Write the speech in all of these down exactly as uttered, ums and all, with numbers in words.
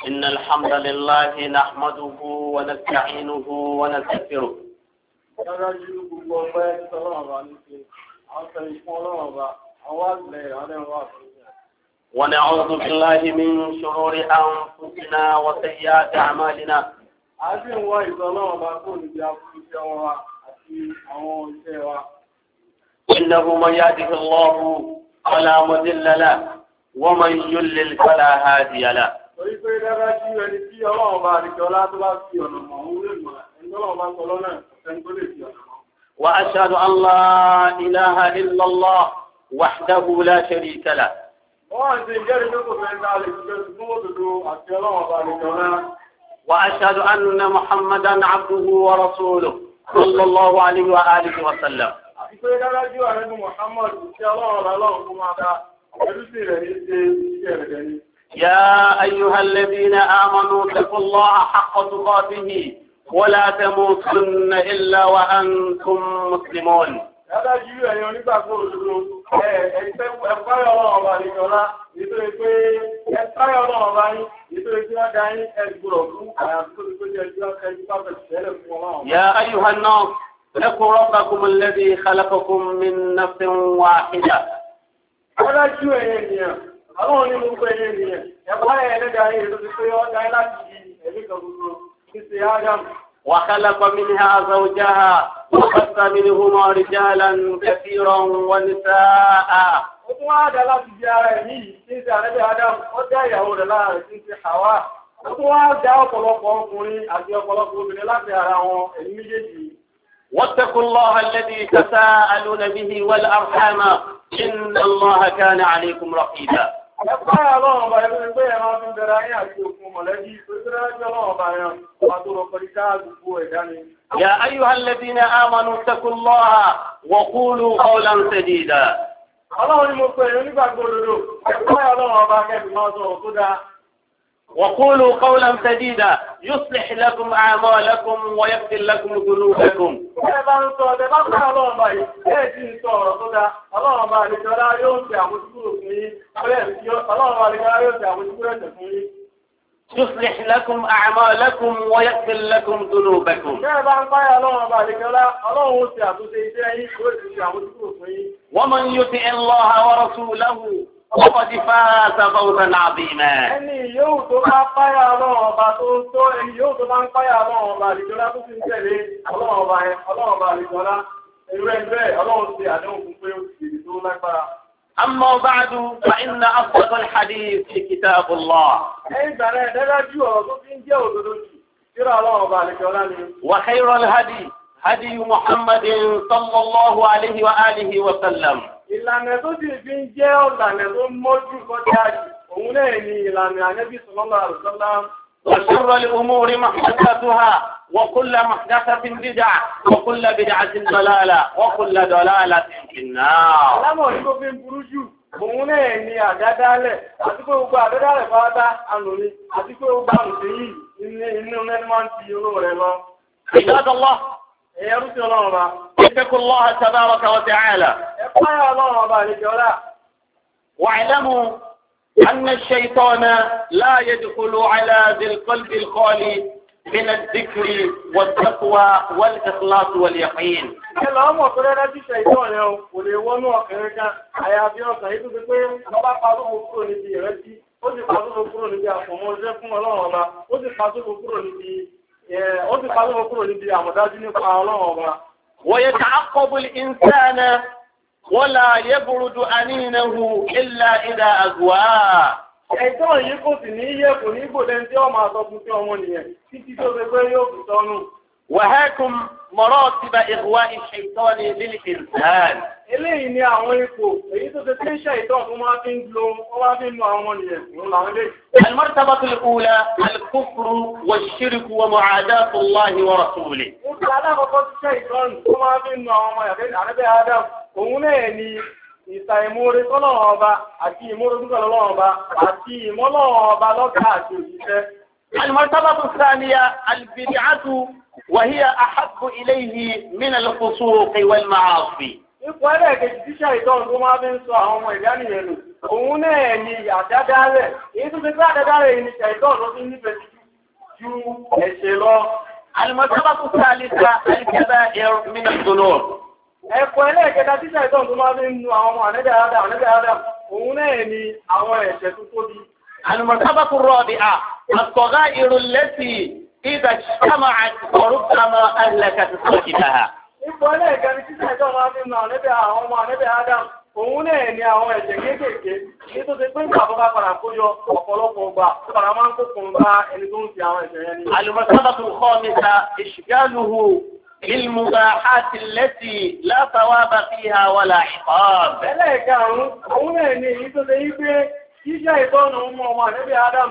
إن الحمد لله نحمده ونستعينه ونستغفره ونعوذ بالله من شرور أنفسنا وسيئات أعمالنا إنه من يهده الله فلا مضل له ومن يضلل فلا هادي له وأشهد أن لا إله إلا الله وحده لا شريك له وأشهد أن محمدا عبده ورسوله صلى الله عليه وآله وسلم يا أيها الذين آمنوا اتقوا الله حق تقاته ولا تموتن إلا وأنتم مسلمون يا أيها الناس اتقوا ربكم الذي خلقكم من نفس واحدة وخلق منها زوجها وبث منهما رجالا كثيرا ونساء واتقوا الله الذي تساءلون به والأرحام إن الله كان عليكم رقيبا يا أيها الذين آمنوا اتقوا الله وقولوا قولا سديدا وقولوا قولا سديدا يصلح لكم أعمالكم ويغفر لكم ذنوبكم يصلح لكم أعمالكم ويغفر لكم ذنوبكم ومن يطع الله ورسوله وقد فاز فوزا عظيما أما بعد فإن أصدق الحديث كتاب الله وخير الهدي هدي محمد صلى الله عليه وآله وسلم ìlànà tó sì fi ń jẹ́ ọ̀lànà tó mọ́jú kọjá òun náà ni ìlànà Ànábì sallallahu alaihi wasallam. وشر الأمور محدثاتها وكل محدثة بدعة وكل بدعة ضلالة وكل ضلالة في النار. alámọ̀ ní kò fi ń burú jù òun náà ni àdádálẹ̀ àti pé gbogbo àdádálẹ̀ fáwátá ànú ni àti pé gbogbo àrùn sí yìí inú mẹ́rin máa ń ti olóò rẹ̀ lọ. عباد الله اتقوا الله تبارك وتعالى واعلموا أن الشيطان لا يدخل على ذي القلب الخالي من الذكر والتقوى والإخلاص واليقين ويتعقب الإنسان ولا يبرد أنينه إلا إذا أغواه. Ẹ̀tọ́ yìí kò sì ní yẹ kò ní gbòdẹ̀ tí ó máa sọ fún tí ọmọ nìyẹn títí tó fẹ́ pé yóò fi tọ́nù. وهاكم مراتب إغواء الشيطان للإنسان. Eléyìí ni àwọn ipò èyí tó ṣe tí ń ṣe ìtọ́ tó máa fi ń lo wọ́n máa fi ń lo àwọn ọmọ nìyẹn òun làwọn eléyìí. المرتبة الأولى الكفر والشرك ومعاداة الله ورسوله. Nígbà alákọ̀ọ́kọ́ tí ṣe ìtọ́nù tó máa fi ń lo àwọn ọmọ yàtọ̀ àrẹ́bẹ̀ Adam òun náà ni ìta ìmúre tọ́lọ́wọ́ ọba àti ìmúre tọ́lọ́wọ́ ọba àti ìmọ́lọ́wọ́ ọba lọ́gà àti òṣìṣẹ́. المرتبة الثانية البدعة وهي أحب إليه من الفسوق والمعاصي. Ipò ẹlẹ́ẹ̀kejì tí ṣe ìtọ́nù tó máa fi ń sọ àwọn ọmọ ìdánìyàn nù òun náà ni àdádálẹ̀ èyí tó ti gbé àdádálẹ̀ yìí ni ṣàìtọ́ ló fi nífẹ̀ẹ́ ju ẹ̀ṣẹ̀ lọ. المرتبة الثالثة الكبائر من الذنوب. ẹ̀kọ́ ẹlẹ́ẹ̀kẹta tí ṣàìtọ́ tó máa fi ń nu àwọn ọmọ ànẹ́bẹ̀ Ádámù ànẹ́bẹ̀ Ádámù òun náà ni àwọn ẹ̀ṣẹ̀ tó tóbi. المرتبة الرابعة الصغائر التي إذا اجتمعت وربما أهلكت صاحبها. ipò ẹlẹ́ẹ̀kẹrin tí ṣàìtọ́ máa fi ń nu ànẹ́bẹ̀ àwọn ọmọ ànẹ́bẹ̀ Ádámù òun náà ni àwọn ẹ̀ṣẹ̀ kéékèèké ní tó ti pé ìgbà tó bá padà kó yọ ọ̀pọ̀lọpọ̀ ọgbà tó padà máa ń kó kùn bá ẹni tó ń fi àwọn ẹ̀ṣẹ̀ yẹn ní. المرتبة الخامسة إشغاله بالمباحات التي لا ثواب فيها ولا عقاب. ẹlẹ́ẹ̀karùn-ún òun náà ni èyí tó ṣe yí pé ṣíṣẹ́ ìtọ́nà ọmọ ọmọ ànẹ́bí Ádámù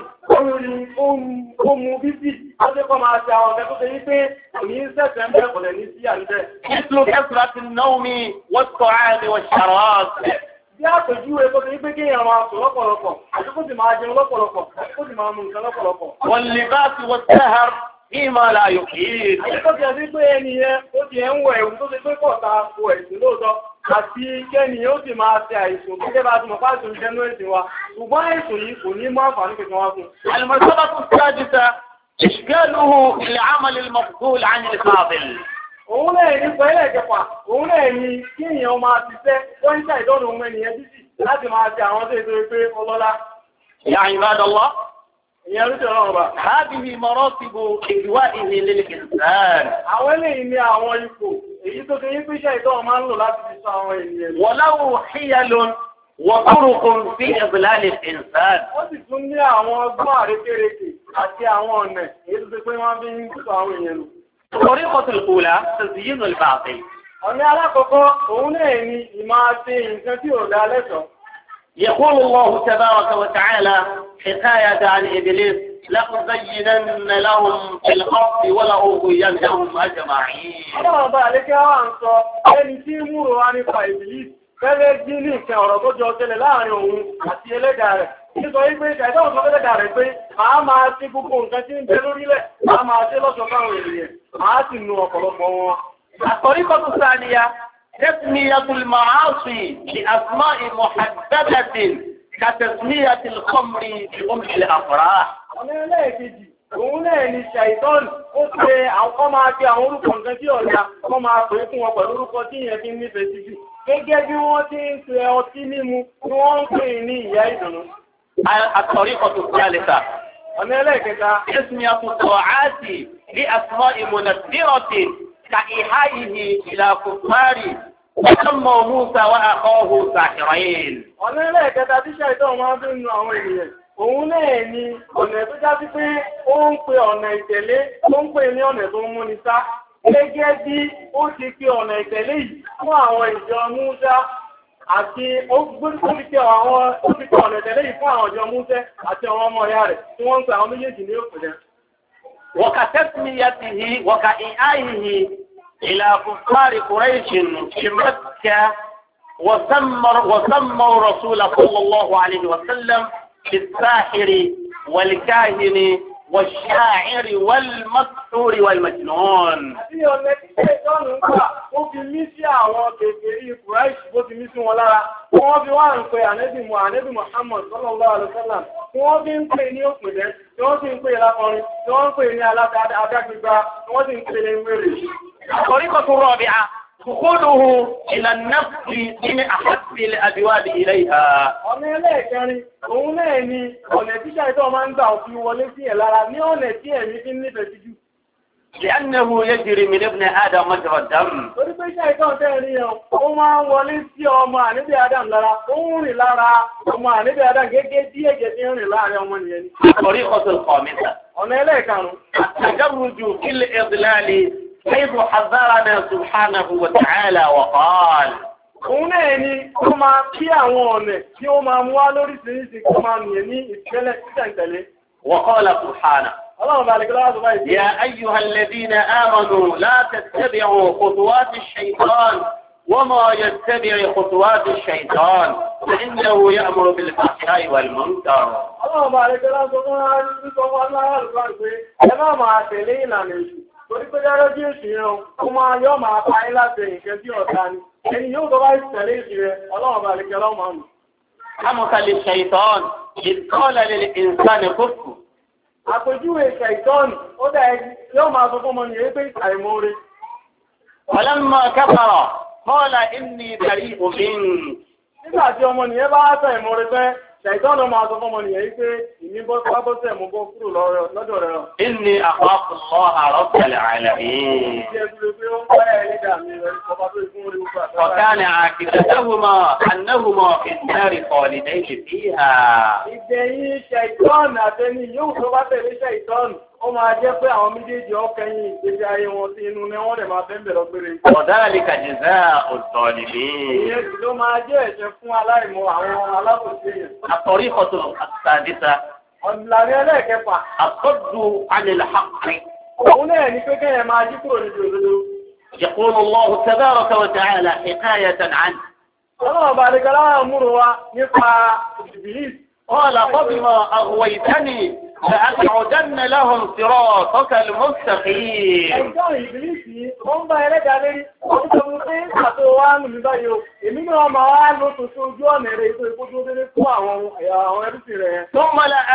ó mú bíbí ọdẹ́kọ́ máa ṣe àwọn ọ̀fẹ́ tó ṣe yí pé òní sẹ́sẹ̀ ń bẹ̀rẹ̀ kọ̀lẹ̀ ní sí àníbẹ̀. مثل كثرة النوم والطعام والشراب. bí àpèjúwe tó ṣe yí pé kéèyàn máa sùn lọ́pọ̀lọpọ̀ àti kó sì máa jẹun lọ́pọ̀lọpọ̀ àti kó sì máa mú nǹkan lọ́pọ̀lọpọ̀. واللباس والسهر فيما لا يفيد. àti kó ti ẹ̀ sí pé ẹni yẹn ó ti ẹ̀ ń wọ ẹ̀wù tó ṣe pé pọ̀ ta ko ẹ̀sìn lóòótọ́ àti kẹ́ni ó sì máa ṣe àìsùn gẹ́gẹ́ bá ti mọ̀ fáṣọ ìjẹnú ẹ̀sìn wa ṣùgbọ́n àìsùn yìí kò ní mọ́ àǹfààní kankan wá fún. المرتبة السادسة إشغاله بالعمل المفضول عن الفاضل. òun náà ní pẹ́lẹ́ ìjọpa òun náà ní kí èèyàn máa ṣiṣẹ́ wọ́n ń ṣàìdọ́nù ohun ènìyàn títì láti máa ṣe àwọn tó ètò pé ọlọ́lá. يا عباد الله ìyẹn ló jẹ́ ọ̀rọ̀ bá. هذه مراتب إجوائه للإنسان. àwọn eléyìí ní àwọn ipò èyí tó ṣe yí pé ṣàìdọ́ máa ń lò láti fi sọ àwọn ènìyàn. وله حيل وطرق في إضلال الإنسان. ó sì tún ní àwọn ọgbọ́n àrékérekè àti àwọn ọ̀nà èyí tó ṣe pé wọ́n fi ń sọ àwọn èèyàn lò. الطريقة الأولى تزيين الباطل. ọ̀nà alákọ̀ọ́kọ́ òun náà ni ìmáa ṣe nǹkan tí ò dá lẹ́tọ̀ọ́. يقول الله تبارك وتعالى حكاية عن إبليس لأزينن لهم في الأرض ولأغوينهم أجمعين. ọlọ́run bá àlékẹ́ wà ń sọ ẹni tí ń múrò wá nípa ìbílí fẹ́lẹ́ jí ní ìkẹ́ ọ̀rọ̀ tó jọ tẹ́lẹ̀ láàrin òun àti ẹlẹ́dàá rẹ̀. nítorí wípé ìdájọ́ tó ẹlẹ́dàá rẹ̀ pé màá máa ṣe gbogbo nǹkan tí ń bẹ lórílẹ̀ màá máa ṣe lọ́sọ̀ fáwọn ènìyàn màá sì nu ọ̀pọ̀lọpọ̀ wọn. الطريقة الثانية تسمية المعاصي بأسماء محددة كتسمية الخمر بأم الأفراح. ọ̀nà ẹlẹ́ẹ̀kejì òun náà ni ṣàìtọ́n ó ṣe àwọn máa fi àwọn orúkọ nǹkan tí ọ̀dà wọ́n máa pè é fún wọn pẹ̀lú orúkọ tí ìyẹn fi ń nífẹ̀ẹ́ sí jù gẹ́gẹ́ bí wọ́n ti ń pe ọtí mímu tí wọ́n ń pè ní ìyá ìdùnnú. الطريقة الثالثة ọ̀nà ẹlẹ́ẹ̀kẹta تسمية الطاعات بأسماء منذرة كإيحائه إلى كفار وسموا موسى وأخاه ساحرين. ọ̀nà ẹlẹ́ẹ̀kẹta tí ṣàìtọ́n máa fi ń nu àwọn ènìyàn òun náà ni ọ̀nà tó já sí pé ó ń pe ọ̀nà ìtẹ̀lé tó ń pè ní ọ̀nà tó ń múni sá gẹ́gẹ́ bí ó ti pe ọ̀nà ìtẹ̀lé yìí fún àwọn ìjọ Músà àti ó fi pe àwọn ó fi pe ọ̀nà ìtẹ̀lé yìí fún àwọn ìjọ Músà àti àwọn ọmọ ìyá rẹ̀ tí wọ́n ń pe àwọn méjèèjì ní òpìdẹ̀. وكتسميته وكإيحائه إلى كفار قريش في مكة وسموا وسموا رسول صلى الله عليه وسلم بالساحر والكاهن والشاعر والمسحور والمجنون. Àti ọ̀nà tí ìtọ́nù ń gbà, ó fi mí sí àwọn kèfèrí Kùráìṣì bó ti mí sí wọn lára. Wọ́n fi wá ń pe ànẹ́bì mu ànẹ́bì Muhammad sallallahu alaihi wasallam. Wọ́n fi ń pè ní òpìdẹ́, tí wọ́n sì ń pè lákọrin, tí wọ́n ń pè ní adágbígba, tí wọ́n sì ń pè ní wèrè. الطريقة الرابعة دخوله إلى النفس من أحب الأبواب إليها. ọ̀nà ẹlẹ́ẹ̀kẹrin òun náà ni ọ̀nà tí ṣàìtọ́ máa ń gbà òfin wọlé sí ẹ̀ lára ní ọ̀nà tí ẹ̀mí fi ń nífẹ̀ẹ́ sí jù. لأنه يجري من ابن آدم مجرى الدم. torí pé ṣàìtọ́ tẹ́ẹ̀rí ẹ̀ ó máa ń wọlé sí ọmọ àníbí Adam lára ó ń rìn lára ọmọ àníbí Adam gẹ́gẹ́ bí ẹ̀jẹ̀ tí ń rìn láàrin ọmọ nìyẹn ni. الطريقة الخامسة ọ̀nà ẹlẹ́ẹ̀karùn-ún التدرج في الإضلال حيث حذرنا سبحانه وتعالى وقال. òun náà ni ó máa kí àwọn ọ̀nà tí ó máa mú wá lóríṣiríṣi kó máa nìyẹn ní ìtẹ́lẹ̀ títẹ̀ǹtẹ̀lé. وقال سبحانه ọlọ́run bá lè kí lọ́wọ́ tó báyìí. يا أيها الذين آمنوا لا تتبعوا خطوات الشيطان وما يتبع خطوات الشيطان فإنه يأمر بالفحشاء والمنكر. ọlọ́run bá lè kí lọ́wọ́ tó báyìí ẹ má máa tẹ̀lé ìlànà èṣù torí pé dájọ́ bí èṣù yẹn ó máa yọ́ máa pa ayé láti nǹkan tí ọ̀tá ni ẹni yóò tó bá tẹ̀lé èṣù rẹ̀ ọlọ́run bá lè kí lọ́wọ́ máa mú. كمثل الشيطان إذ قال للإنسان كفر. àpèjúwe ṣàìtọ́nù ó dà yóò máa sọ fún ọmọ nìyẹn pé àìmoore. ولما كفر قال إني بريء منك. nígbà tí ọmọ nìyẹn bá sọ ìmoore pé ṣàìtọ́nù máa sọ fún ọmọ nìyẹn pé ìní bọ́ sábọ́sẹ̀ mú bọ́ kúrò lọ́dọ̀ rẹ̀. إني أخاف الله رب العالمين. وكان عاقبتهما أنهما في النار خالدين فيها. ìgbẹ̀yìn ṣàìtọ́nù àtẹni yóò tó bá tẹ̀lé ṣàìtọ́nù ó máa jẹ́ pé àwọn méjèèjì ọkẹyìn ìgbésí ayé wọn sí inú ní wọ́n lè máa bẹ́ẹ̀ lọ gbére. وذلك جزاء الظالمين. ìyẹn sì ló máa jẹ́ ẹ̀ṣẹ̀ fún aláìmọ̀ àwọn alábòsí èèyàn. الطريقة السادسة ọ̀dùnlàní ẹlẹ́ẹ̀kẹfà. الصد عن الحق. òun náà ní pé kéèyàn máa jí kúrò níbi òdodo. يقول الله تبارك وتعالى حكاية عنه. ọlọ́run bá lè gbọ́dọ̀ múrò wa nípa ìbílíìs. قال فبما أغويتني لأقعدن لهم صراطك المستقيم. ẹjọ́ ìbílíìsì ó ń bá ẹlẹ́dàá lérí ó ń sọ fún pé àti wa nù mí báyìí o èmi náà máa wá ló tuntun ojú ọ̀nà èrè ètò ìkójú délé fún àwọn àwọn ẹbí rẹ̀. ثم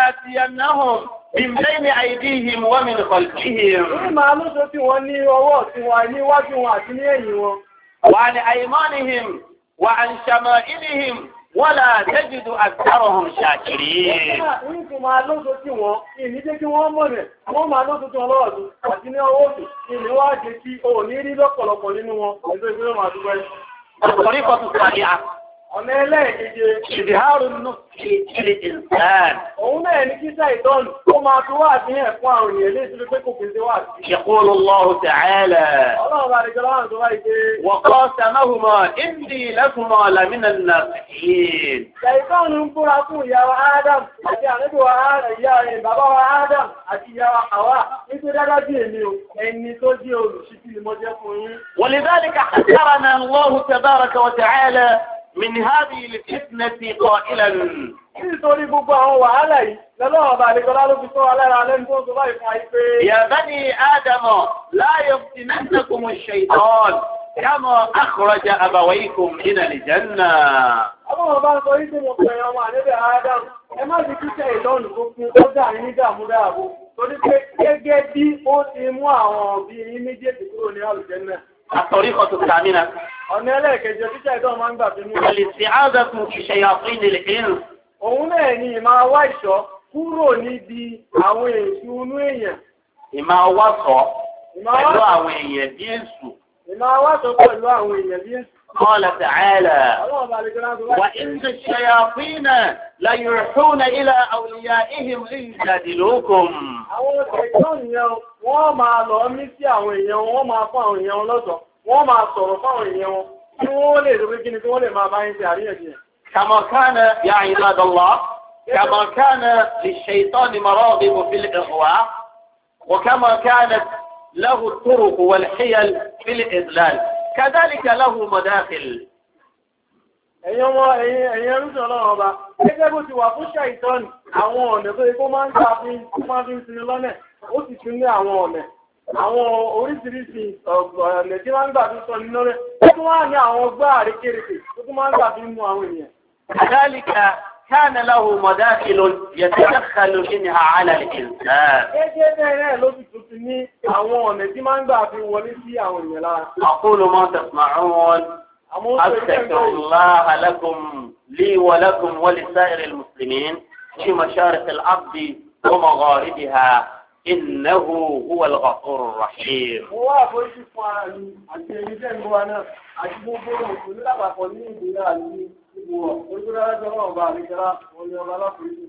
لآتينهم من بين أيديهم ومن خلفهم. ó máa lóṣo tí wọ́n ní ọwọ́ tí wọ́n níwájú wọn àti ní ẹ̀yìn wọn. وعن أيمانهم وعن شمائلهم ولا تجد أكثرهم شاكرين. Ní kí máa lóṣo tí wọ́n, ìní jẹ́ kí wọ́n mọ̀ rẹ̀, wọ́n máa lóṣo tí wọ́n lọ́wọ́ tó, àti ní ọwọ́ òsì, ìní wá jẹ́ kí o ní rí lọ́pọ̀lọpọ̀ nínú wọn, ẹgbẹ́ ìgbẹ́ máa dúpẹ́. الطريقة السابعة ọ̀nà ẹlẹ́ẹ̀keje إظهار النصح للإنسان. òun náà ní kí ṣàìtọ́nù ó máa fi wá àfihàn fún àwọn ènìyàn lé ìṣẹ́lẹ̀ pé kò kìí ṣe wá sí. يقول الله تعالى ọlọ́run bá rí jọ láwọn tó wáyé pé وقاسمهما إني لكما لمن الناصحين. ṣàìtọ́nù ń búra fún ìyá wa Adam àti àlejò wa ìyá rẹ̀ bàbá wa Adam àti ìyá wa Hawa nítorí dájú èmi o ẹni tó jẹ́ olùṣíkí ni mo jẹ́ fún yín. ولذلك حذرنا الله تبارك وتعالى من هذه الفتنة قائلا nítorí gbogbo àwọn wàhálà yìí lọ́lọ́wọ́ bá àlejọ́lá ló fi sọ alára alẹ́nu tó sọ báyìí fún ayé pé يا بني آدم لا يفتننكم الشيطان كما أخرج أبويكم من الجنة. ọlọ́wọ́ bá ń sọ yìí tó mọ̀ pé ọmọ àníbẹ̀ Adam ẹ má ti kíkẹ́ ìlọ́nù tó fún ó dà ní dàmúdàbò torí pé gẹ́gẹ́ bí ó ti mú àwọn òbí yín méjèèjì kúrò ní àlùjànnà. الطريقة الثامنة ọ̀nà ẹlẹ́ẹ̀kẹjọ kíkẹ́ ìdán máa ń gbà bínú. الاستعاذة في شياطين الإنس. òun náà ni ìmáa wá ìṣọ́ kúrò níbi àwọn èṣù inú èèyàn. ìmáa wá sọ ìmáa pẹ̀lú wá àwọn èèyàn bí èṣù. ìmáa wá sọ pẹ̀lú àwọn èèyàn bí èṣù. قال تعالى ọlọ́run bá lè gbé láti wá. وإن الشياطين ليوحون إلى أوليائهم ليجادلوكم. àwọn ẹ̀gbọ́n yẹn wọ́n máa lọ mí sí àwọn èèyàn wọ́n máa fún àwọn èèyàn lọ́sọ̀ọ́ wọ́n máa sọ̀rọ̀ fáwọn èèyàn wọn kí wọ́n lè rí kí ni kí wọ́n lè máa bá yín ṣe àríyànjiyàn. كما كان يا عباد الله كما كان للشيطان مراغب في الإغواء وكما كانت له الطرق والحيل في الإذلال كذلك له مداخل. ẹ̀yin ọmọ ẹ̀yin ẹ̀yin ẹrúsìn ọlọ́run ọba gẹ́gẹ́ bó ti wà fún ṣàìtọ́nì àwọn ọ̀nà tó yẹ kó máa ń gbà fi máa fi ń sinmi lọ́nà ó sì tún ní àwọn ọ̀nà àwọn oríṣiríṣi ọ̀nà tí wọ́n ń gbà fi sọ nínú rẹ̀ ó tún wá ní àwọn ọgbà àrékèrèkè tó tún máa ń gbà fi mú àwọn ènìyàn. كذلك كان له مداخل يتدخل منها على الإنسان. gẹ́gẹ́ bẹ́ẹ̀ náà ló sì tún ti ní àwọn ọ̀nà tí máa ń gbà fi wọlé sí àwọn ènìyàn lára. أقول ما تسمعون أستغفر الله لكم لي ولكم ولسائر المسلمين في مشارق الأرض ومغاربها إنه هو الغفور الرحيم. wọ́n wá àforíjì fún ara mi àti èyí tẹ́ ń bọ́ náà àti gbogbo òṣèlú lápapọ̀ ní ìdílé àti ìbò ojú rárá jọ náà bá àríkẹ́lá wọn ni ọba aláforíjì.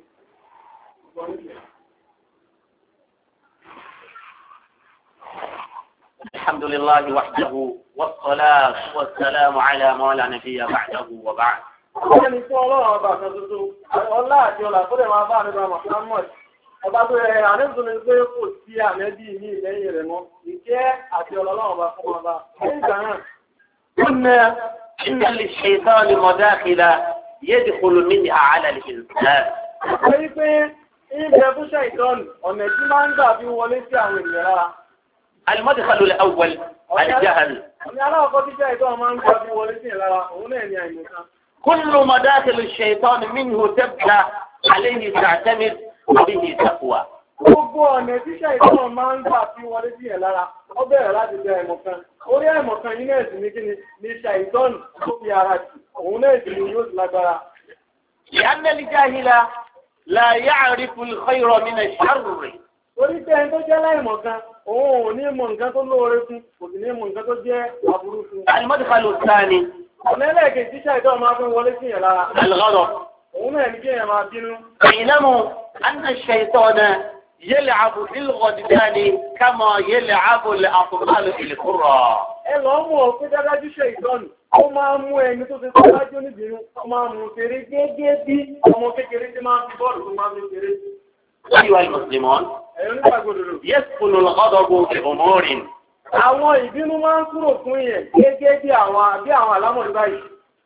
الحمد لله وحده والصلاة والسلام على ما لا نبي بعده وبعد. ẹni tí ọlọ́run ọba kan tuntun ọlá àti ọlà tó lè máa bá àríwá Muhammad ọba tó yẹ àníṣùn ní pé kò sí àmẹ́bí ní ìlẹ́yìn rẹ̀ mọ́ ìkẹ́ àti ọlọ́run ọba fún ọba ní ìgbà náà. قلنا إن للشيطان مداخل يدخل منها على الإنسان. Torí pé ìbẹ̀ fún ṣàìtọ́nù ọ̀nà tí máa ń gbà bí wọlé sí àwọn ènìyàn lára. المدخل الأول الجهل. Ọ̀nà aláwọ̀kọ́ tí ṣàìtọ́nù máa ń gbà bí wọlé sí ìlara òun náà ni àìmọ̀kan. كل مداخل الشيطان منه تبدأ عليه تعتمد وبه تقوى. Gbogbo ọ̀nà tí ṣàìtàn máa ń gbà fi wọlé sí ẹ̀ lára, ó bẹ̀rẹ̀ láti jẹ àìmọ̀kan. Orí àìmọ̀kan yìí náà sì ní kí ni ṣàìtàn tó fi ara jù, òun náà sì ni yóò ti lágbára. لأن الجاهل لا يعرف الخير من الشر. Orí pé ẹni tó jẹ́ láìmọ̀kan, òun ò ní mọ̀ nǹkan tó lóore fún, kò sì ní mọ̀ nǹkan tó jẹ́ aburú fún. المدخل الثاني Ọ̀nà ẹlẹ́ẹ̀kejì tí ṣàìtàn máa fi wọlé sí ẹ̀ lára. الغضب. Òun náà ní kí èèyàn máa bínú. اعلموا أن الشيطان يلعب بالغضبان كما يلعب الأطفال في الكرة. Ẹ lọ mọ̀ pé dájú ṣàìtàn ó máa mú ẹni tó ti tọ́jú níbìnú, ó máa mú kéré gẹ́gẹ́ bí ọmọ kékeré tí máa ń fi bọ́ọ̀lù tó máa ń fi kéré. أيها المسلمون يسكن الغضب بأمور. Àwọn ìbínú máa ń kúrò fún yẹn gẹ́gẹ́ bí àwọn bí àwọn àlámọ̀rí báyìí.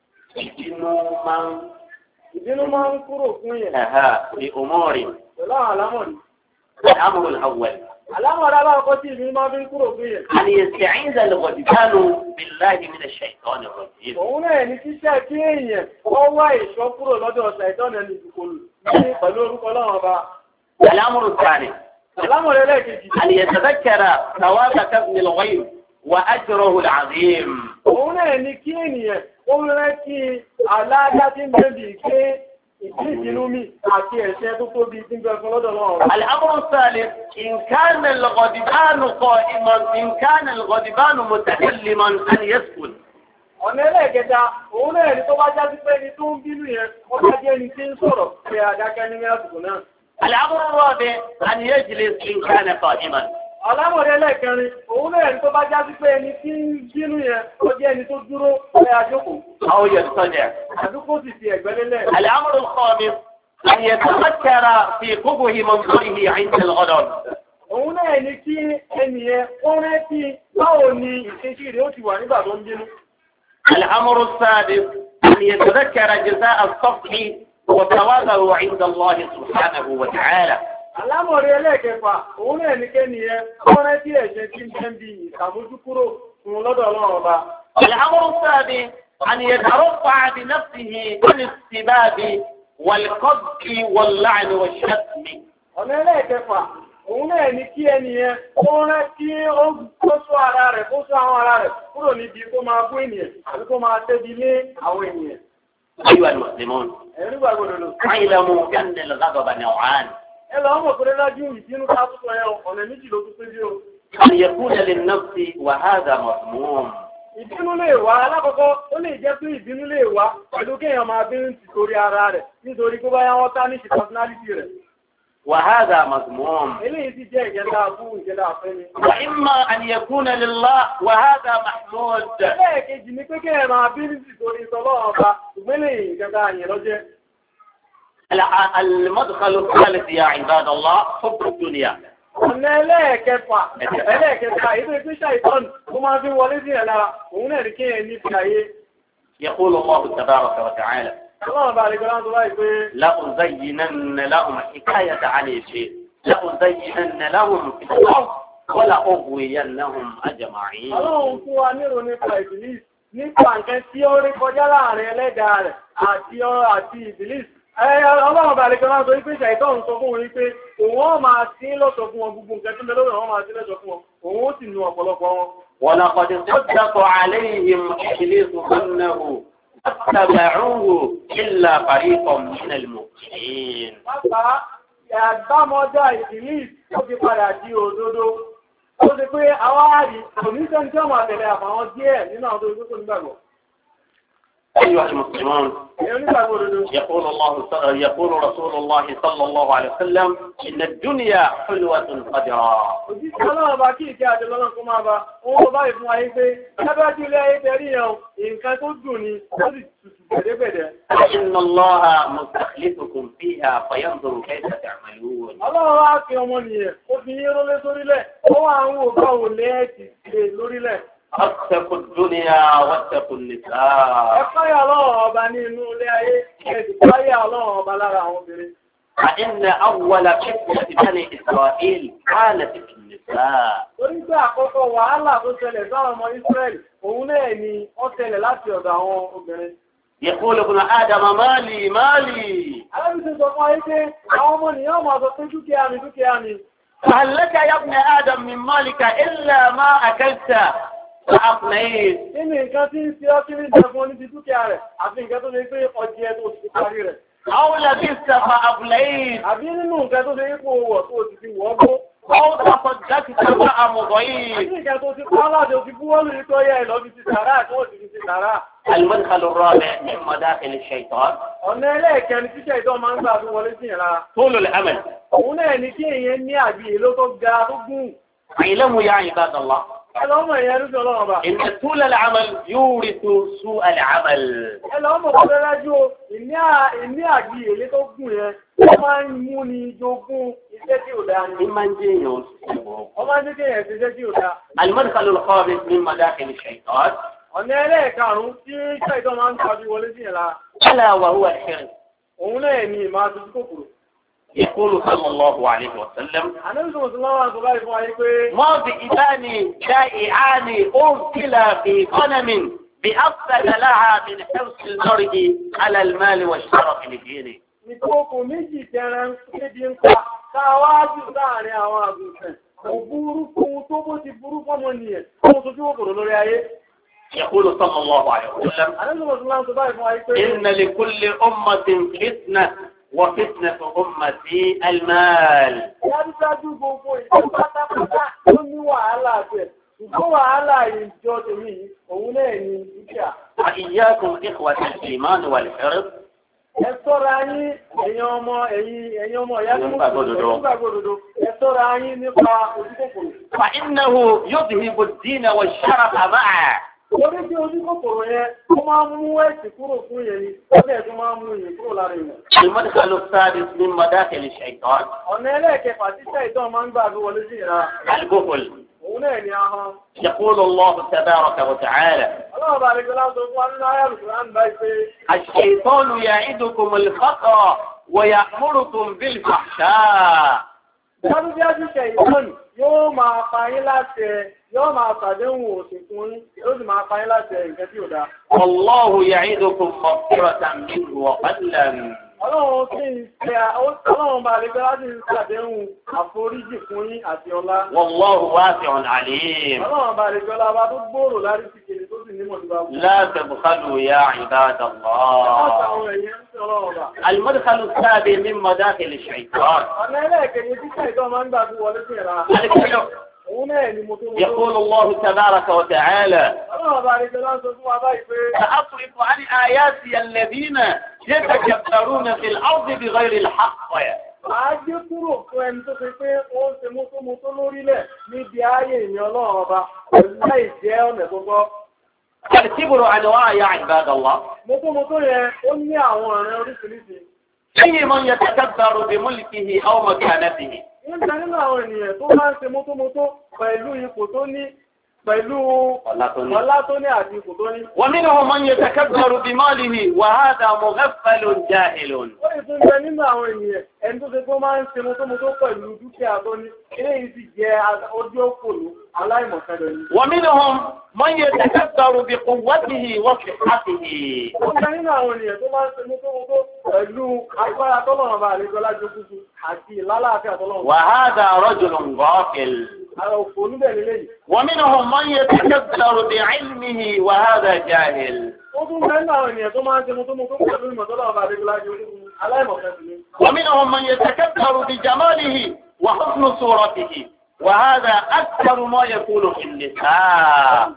ìbínú máa ń Ìbínú máa ń kúrò fún yẹn بأمور. pẹ̀lú àwọn àlámọ̀rí. الأمر الأول Àlámọ̀rí alákọ̀ọ́ tí ìbínú máa fi ń kúrò fún yẹn. أن يستعيذ الغضبان بالله من الشيطان الرجيم. Òun náà ní kíṣẹ́ kí èèyàn wọ́n wá ìṣọ́ kúrò lọ́dọ̀ ṣàìtàn ẹni ìdìkòlù ní pẹ̀lú orúkọ Ọlọ́run Ọba. الأمر الثاني Àlámọ̀rí ẹlẹ́ẹ̀kejì. أن يتذكر ثواب كظم الغيظ وأجره العظيم. Òun náà ní kí ènìyàn ó rántí aláàdá tí ń bẹ̀bì pé ìdíjìnú mi àti ẹ̀ṣẹ̀ tó tóbi tí ń bẹ fún lọ́dọ̀ náà. الأمر الثالث إن كان الغضبان قائما إن كان الغضبان متكلما أن يسكت. Ọ̀nà ẹlẹ́ẹ̀kẹta, òun náà ní tó bá já sí pé ní tó ń bínú yẹn, wọ́n bá jẹ́ ní tí ń sọ̀rọ̀ pé àdákẹ́ ní àsìkò náà. الأمر الرابع أن يجلس إن كان قائما. Àlámọ̀rí ẹlẹ́ẹ̀kẹrin, òun náà ní tó bá já sí pé ní tí ń bínú yẹn, ó jẹ́ ní tó dúró pé àjókòó. أو يضطجع. Àdúgbò sì fi ẹ̀gbẹ́ lélẹ̀. الأمر الخامس أن يتذكر في قبح منظره عند الغضب. Òun náà ní kí ẹnìyàn ó rántí báwo ni ìṣesí rẹ̀ ó ti wà nígbà tó ń bínú. الأمر السادس أن يتذكر جزاء الصفح وثوابه عند الله سبحانه وتعالى. Àlámọ̀rí ẹlẹ́ẹ̀kẹfà, òun náà ní kẹ́ni ẹ, wọ́n rántí ẹ̀ṣẹ̀ tí ń bẹ́ ń bí ìsàmójúkúrò fún lọ́dọ̀ Ọlọ́run Ọba. الأمر السابع أن يترفع بنفسه عن السباب والقذف واللعن والشتم. Ọ̀nà ẹlẹ́ẹ̀kẹfà, òun náà ní kí ẹni ẹ, wọ́n rántí ó sọ ara rẹ̀, kó sọ àwọn ara rẹ̀ kúrò níbi kó máa bú ènìyàn, àbí kó máa tẹ́bi lé àwọn ènìyàn. أيها المسلمون Ẹ̀rí gbàgbọ́dọ̀. اعلموا أن الغضب نوعان. Ẹ lọ mọ̀ pé lájú ìbínú ká tó sọ yẹn ọ̀nà méjì ló tún pé sí o. أن يكون للنفس وهذا مضموم. Ìbínú lè wá alákọ̀ọ́kọ́, ó lè jẹ́ pé ìbínú lè wá pẹ̀lú kéèyàn máa bínú nítorí ara rẹ̀, nítorí kó bá yá wọ́n tá ní ṣe personality rẹ̀. وهذا مضموم. Eléyìí ti jẹ́ ìjẹ́dá fún ìjẹ́dá àfẹ́ni. وإما أن يكون لله وهذا محمود. Ẹlẹ́ẹ̀kejì ni pé kéèyàn máa bínú nítorí ìtọ́lọ́ ọba, ìgbélé ìjẹ́dá àyẹ̀ lọ́jẹ́. المدخل الثالث يا عباد الله حب الدنيا. Ọ̀nà ẹlẹ́ẹ̀kẹfà, ẹlẹ́ẹ̀kẹfà, ìlú ìpínṣà ìtọ́n tó máa fi wọlé sí ẹ̀lára, òun náà rí kéèyàn ní fi ayé. يقول الله تبارك وتعالى Ọlọ́run bá rí gbọ́nà tó láì pé لأزينن لهم حكاية عن الشيء لأزينن لهم في الأرض ولأغوينهم أجمعين. Ọlọ́run fún wa nírò nípa ìbìlís, nípa nǹkan tí ó rí kọjá láàrin ẹlẹ́dàá rẹ̀ àti àti ìbìlís. Ọlọ́run bá rí gbọ́nà tó wípé ṣàìtọ́run sọ fún wípé òun ó máa sí lọ́sọ fún wọn gbogbo nǹkan tí mẹ́lọ́rọ̀ wọn máa sí lọ́sọ fún wọn, òun ó sì nu ọ̀pọ̀lọpọ̀ wọn. ولقد صدق عليهم إبليس ظنه فاتبعوه إلا فريقا من المؤمنين. Pápá àgbámọ́já ìbìlís ó ti padà di òdodo. Ó ti pé àwọn àrí kò ní sẹ́ni tí ó máa tẹ̀lé àfàwọn díẹ̀ nínú àwọn tó gbogbo nígbàgbọ́. أيها المسلمون يقول الله يقول رسول الله صلى الله عليه وسلم إن الدنيا حلوة قدرا. إن الله مستخلفكم فيها فينظر كيف تعملون. اتقوا الدنيا واتقوا النساء. فإن أول فتنة بني إسرائيل كانت في النساء. يقول ابن آدم مالي مالي. فهل لك يا ابن آدم من مالك إلا ما أكلت فأفنيت. أو لبست فأفليت. أو تصدقت فأمضيت. المدخل الرابع من مداخل الشيطان طول الأمل. اعلموا يا عباد الله إن طول العمل يورث سوء العمل. المدخل الخامس من مداخل الشيطان ألا وهو الحرص. يقول صلى الله عليه وسلم ما ذئبان جائعان أرسلا في غنم بأفسد لها من حرص المرء على المال والشرف لدينه. يقول صلى الله عليه وسلم إن لكل أمة فتنة وفتنة أمتي المال. وإياكم إخوة الإيمان والحرص فإنه يذهب الدين والشرف معه. المدخل السادس من مداخل الشيطان البخل. يقول الله تبارك وتعالى الشيطان يعدكم الفقر ويأمركم بالفحشاء. yóò máa pa yín láti yóò máa ṣàdéhùn òsìkún yóò sì máa pa yín láti nǹkan tí ò dáa. Wallahu ya'idukum maghfiratan minhu wa fadlan. Ọlọ́run sì ń ṣe ọlọ́run bá lè gbé láti ṣàdéhùn àforíjì fún yín àti ọlá. Wallahu wasi'un alim. Ọlọ́run bá lè gbé ọlá bá tó gbòòrò láti fi kiri tó sì nímọ̀ nípa. La tabkhalu ya ibadallah. المدخل السابع من مداخل الشيطان يقول الله تبارك وتعالى سأصرف عن آياتي الذين يتكبرون في الأرض بغير الحق. الكبر أنواع يا عباد الله. أي من يتكبر بملكه أو مكانته ومنهم من يتكبر بماله وهذا مغفل جاهل. ومنهم من يتكبر بقوته وصحته وهذا رجل غافل. ومنهم من يتكبر بعلمه وهذا جاهل. ومنهم من يتكبر بجماله وحسن صورته وهذا أكثر ما يكون في النساء.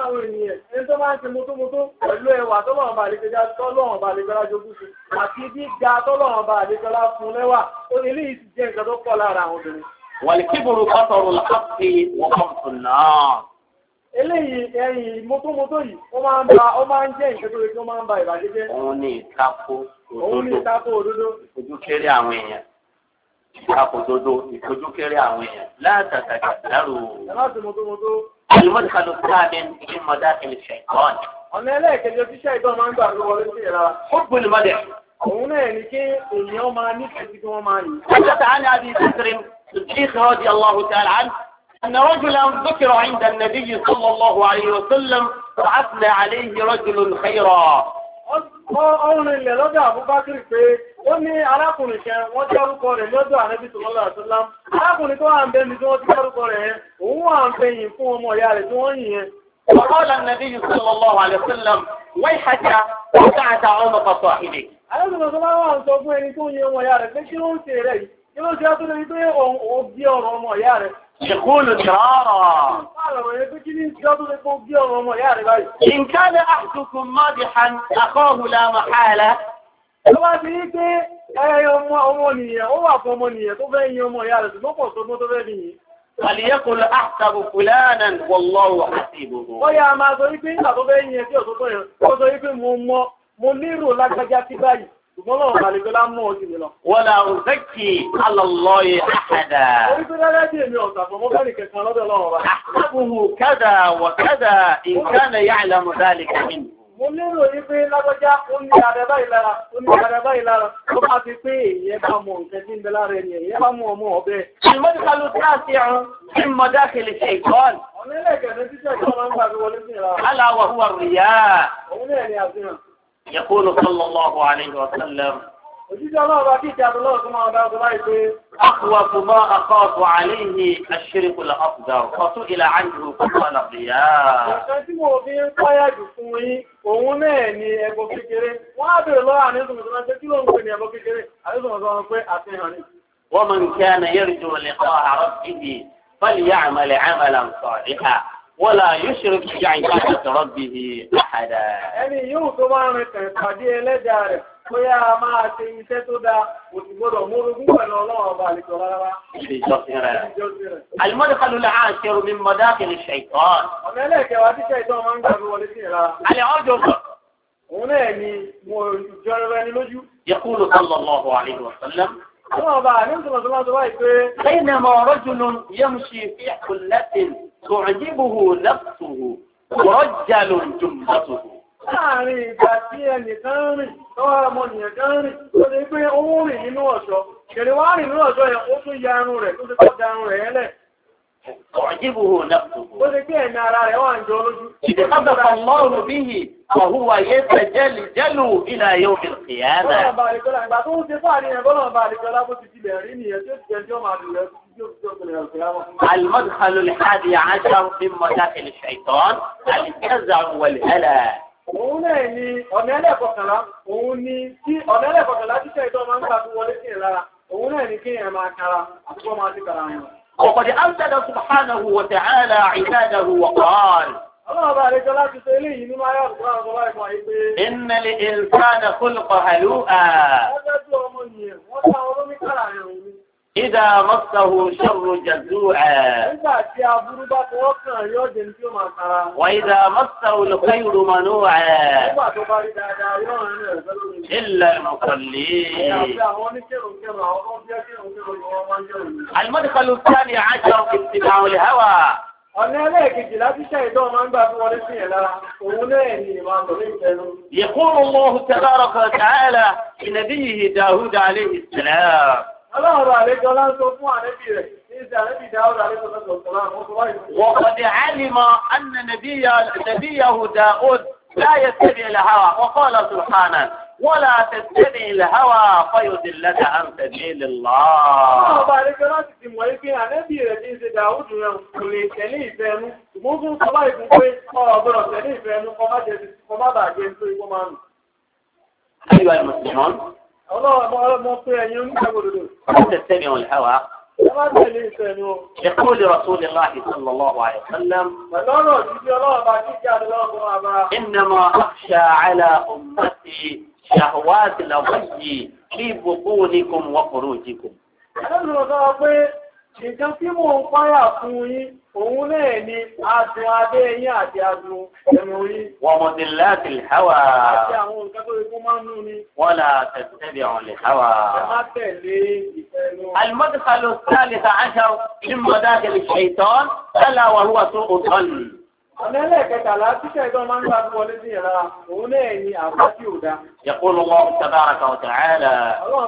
والكبر بطر الحق وخمس النار. eléyìí ẹ̀yìn mọ́tòmọ́tò yìí ó máa ń ba ó máa ń jẹ́ nǹkan tó lè tó máa ń ba ìbàjẹ́ jẹ́. òun ní ìtakò òdodo òun ní ìtakò òdodo ìfojúkéré àwọn èèyàn ìtakò òdodo ìfojúkéré àwọn èèyàn látàtàkà dárò. láti mọ́tòmọ́tò. المدخل الثامن من مداخل الشيطان. ọ̀nà ẹlẹ́ẹ̀kejì tí ṣàìtàn máa ń gbà ló wọlé sí ìlera. حب المدح. òun náà ní kí èèyàn máa nífẹ̀ẹ́ sí kí wọ́n máa yìn. حدث عن أبي بكر الصديق رضي الله تعالى عنه أن رجلا ذكر عند النبي صلى الله عليه وسلم فأثنى عليه رجل خيرا. ọrùn ilẹ̀ lọ́dọ̀ Abubakar pé ó ní arákùnrin kan wọ́n dárúkọ rẹ̀ lọ́dọ̀ Ànábì sallallahu alaihi wasallam. Arákùnrin tó wà ń bẹ́ni tí wọ́n ti dárúkọ rẹ̀ yẹn, òun wà ń fẹ̀yìn fún ọmọ ìyá rẹ̀ tí wọ́n yìn yẹn. وقال النبي صلى الله عليه وسلم ويحك وقعت عنق صاحبك. Àlọ́ tó bá wà ń sọ fún ẹni tó yin ọmọ ìyá rẹ̀ pé kí ló ń ṣe rẹ̀ yìí? Kí ló ṣe á tó lè rí pé òun bí ọ̀rọ̀ ọmọ ìyá rẹ̀? يقول مرارا إن كان أحدكم مادحا أخاه لا محالة فليقل أحسب فلانا والله حسيبه ولا أزكي على الله أحدا أحسبه كذا وكذا إن كان يعلم ذلك منه. المدخل التاسع من مداخل الشيطان ألا وهو الرياء. يقول صلى الله عليه وسلم أخوف ما أخاف عليه الشرك الأصغر فسئل عنه فقال الرياء. ومن كان يرجو لقاء ربه فليعمل عملا صالحا ولا يشرك بعبادة ربه أحدا. ẹni yóò tó bá rìn kàn pàdé ẹlẹ́dàá rẹ̀ bóyá a máa ṣe iṣẹ́ tó dáa kò sì gbọ́dọ̀ múrugún pẹ̀lú ọlọ́run ọba àlejò rárá. المدخل العاشر من مداخل الشيطان. ọ̀nà ẹlẹ́kẹ̀wá tí ṣẹ̀tán máa ń gbàgbé wọlé sí ìlara. العجب. òun náà ni mo jọ ẹni lójú. يقول صلى الله عليه وسلم بينما رجل يمشي في حلة تعجبه نفسه ورجل جملته. láàrin ìgbà tí ẹnìkan rìn lọ́wọ́ ọmọnìyàn kan rìn tó lè pé ó rìn nínú ọ̀ṣọ́ kèrè wá rìn nínú ọ̀ṣọ́ yẹn ó tún ya irun rẹ̀ tó ti kọ́ da irun rẹ̀ yẹlẹ̀. تعجبه نفسه. ó ti pé ẹ̀mí ara rẹ̀ wà ń jọ lójú. إذا قذف الله به وهو يتجلجل إلى يوم القيامة. ìgbà tó ń ṣe fáàrí ẹ̀ bọ́lọ̀ bá àlejò lábó ti ti bẹ̀rẹ̀ nìyẹn tí ó ti jẹ́ tí ó máa dùn rẹ̀. المدخل الحادي عشر من مداخل الشيطان الجزع والهلع. òun náà ni ọ̀nà ẹlẹ́kọ̀ọ́kànlá òun ni tí ọ̀nà ẹlẹ́kọ̀ọ́kànlá tí ṣẹ̀tán máa ń gbà fún wọlé sí ìlara òun náà ni kí ẹ̀ máa kára àtúkọ́ máa ti kàrà yàn. وقد أمثل سبحانه وتعالى عباده وقال إن الإنسان خلق هلوعا إذا مسه شر جزوعا وإذا مسه الخير منوعا إلا المصلين. المدخل الثاني عشر اتباع الهوى. يقول الله تبارك وتعالى لنبيه داود عليه السلام وقد علم أن نبي نبيه داود لا يتبع الهوى وقال سبحانه ولا تتبع الهوى فيضلك عن سبيل الله. أيها المسلمون لا تتبعوا الهوى. يقول رسول الله صلى الله عليه وسلم إنما أخشى على أمتي شهوات الغي في بطونكم وفروجكم. nǹkan tí mò ń páyà fún yín òun náà ni adùn abẹ́ yín àti adùn ẹnu yín. ومضلات الهوى. àti àwọn nǹkan tó yẹ kó máa ń nú ni. ولا تتبعوا الهوى. ẹ má tẹ̀lé ìfẹ́ inú. المدخل الثالث عشر من مداخل الشيطان ألا وهو سوء الظن. ọ̀nà ẹlẹ́ẹ̀kẹtàlá tí ṣẹ̀tán máa ń gbà fún wọlé sí ìlara òun náà ni àbá tí ò dá. يقول الله تبارك وتعالى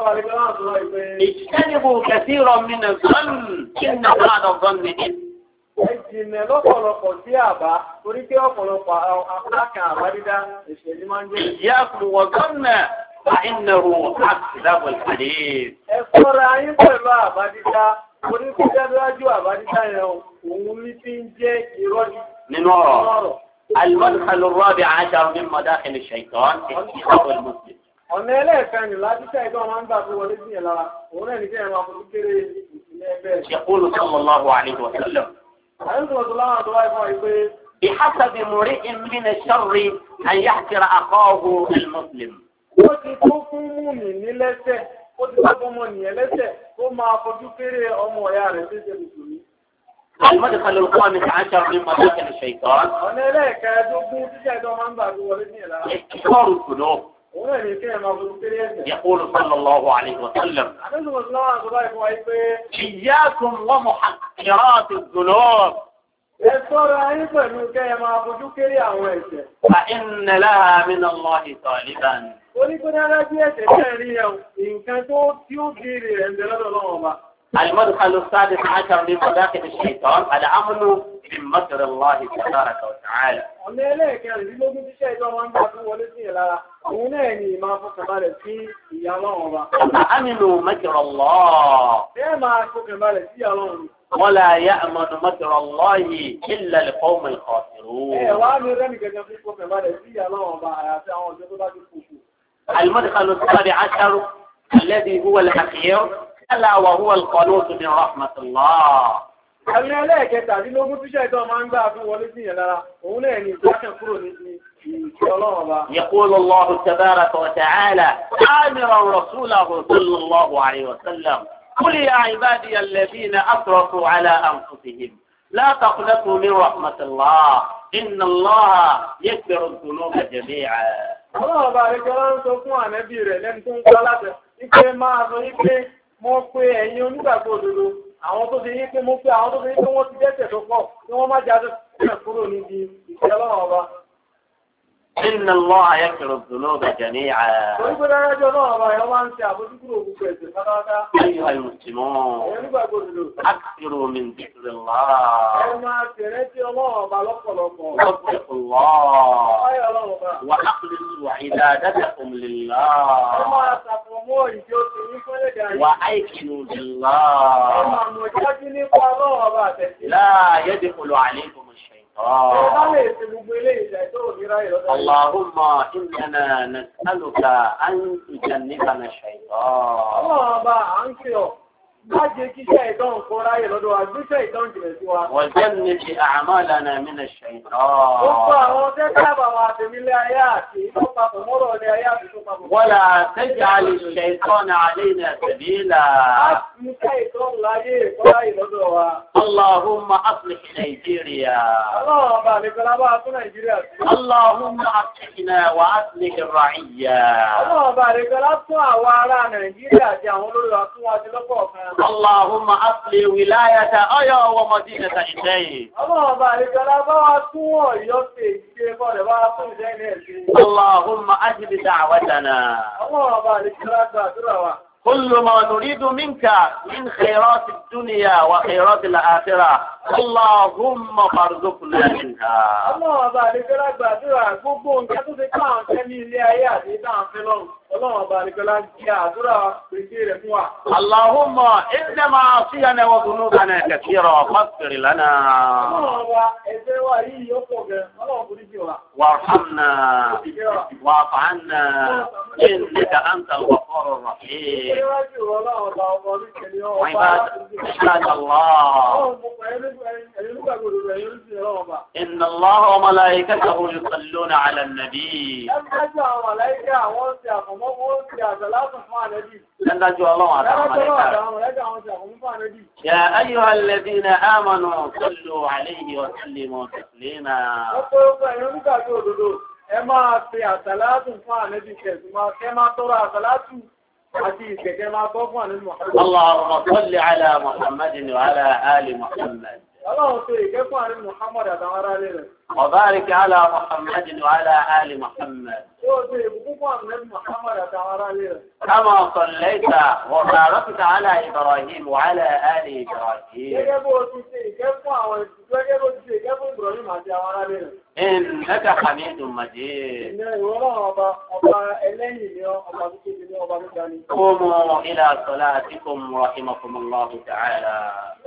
اجتنبوا كثيرا من الظن إن بعض الظن إثم ẹ̀jìnlẹ̀ lọ́pọ̀lọpọ̀ sí àbá torí pé ọ̀pọ̀lọpọ̀ apákan àbá dídá ìṣẹ̀lẹ̀ máa ń jẹ́. إياكم وظن فإنه أكذب الحديث. ẹ ṣọ́ra yín pẹ̀lú àbá dídá torí pé dájúdájú àbá dídá yẹn òun ní fi ń jẹ́ irọ́ من وراء المدخل الرابع عشر من مداخل الشيطان اتخاذ المسلم. ọ̀nà ẹlẹ́ẹ̀kan ni láti ṣe ìgbọ́n máa ń gbà tó wọlé sí ẹ̀lára òun náà ní kí ẹ̀rọ àpòtú kéré ìpínlẹ̀ ẹgbẹ́. يقول صلى الله عليه وسلم بحسب امرئ من الشر أن يحقر أخاه المسلم. ó ti tó fún mùmínì lẹ́sẹ̀ ó ti tó fún ọmọnìyàn lẹ́sẹ̀ ó máa fojú kéré ọmọ ìyá rẹ̀ tó ṣe mùsùlùmí. المدخل الخامس عشر من مداخل الشيطان ọ̀nà ẹlẹ́ẹ̀kẹ́ẹ̀dógún tíṣẹ́ ìjọ máa ń gbà tó wọlé sí ẹ̀lára احتكار الذنوب. يقول يقول صلى الله عليه وسلم إياكم ومحقرات الذنوب فإن لها من الله طالبا. المدخل السادس عشر من مداخل الشيطان الأمن من مكر الله تبارك وتعالى. فأمنوا مكر الله ولا يأمن مكر الله إلا القوم الخاسرون. المدخل السابع عشر الذي هو الأخير ألا وهو القنوط من رحمة الله. يقول الله تبارك وتعالى آمرا رسوله صلى الله عليه وسلم قل يا عبادي الذين أسرفوا على أنفسهم لا تقنطوا من رحمة الله إن الله يغفر الذنوب جميعا. الله بارك الله فيكم ànábì rẹ̀ lẹ́nu tó ń kọ́ láti ike máa sọ wípé mo pe ẹ̀yin onígbàgbọ́ òdodo àwọn tó ṣe yí pé mo pe àwọn tó ṣe yí pé wọ́n ti dẹ́ṣẹ̀ tó pọ̀ kí wọ́n má jáde kúrò níbi ìṣẹ́ Ọlọ́run ọba. إن الله يغفر الذنوب جميعا. أيها المسلمون أكثروا من ذكر الله واتقوا الله وأخلصوا عبادتكم لله وأيقنوا بالله لا يدخل عليكم الشيطان. اللهم إننا نسألك أن تجنبنا الشيطان وجنب أعمالنا من الشيطان ولا تجعل الشيطان علينا سبيلا. اللهم أصلح نيجيريا اللهم أصلحنا وأصلح الرعية اللهم أصلح ولاية أيا ومدينة إليه اللهم أجب دعوتنا كل ما نريد منك من خيرات الدنيا وخيرات الآخرة اللهم فارزقنا منها. اللهم إن معاصينا وذنوبنا كثيرة فاغفر لنا وارحمنا واعف عنا إنك أنت الغفور الرحيم. عباد الله إن الله وملائكته يصلون على النبي يا أيها الذين آمنوا صلوا عليه وسلموا تسليما. اللهم صل على محمد وعلى آل محمد وبارك على محمد وعلى آل محمد كما صليت وباركت على إبراهيم وعلى آل إبراهيم ìkẹ́ fún àwọn ìgbẹ́gẹ́ bó ti ṣe ìkẹ́ fún Ibrahim àti àwọn aráàlú rẹ̀. Innaka Hamidum Majid. Ìyẹn ìwọ náà ọba ọba ẹlẹ́yìn ni ọba tó kéde ní ọba tó dání. Qumu ila salatikum rahimakumullahu ta'ala.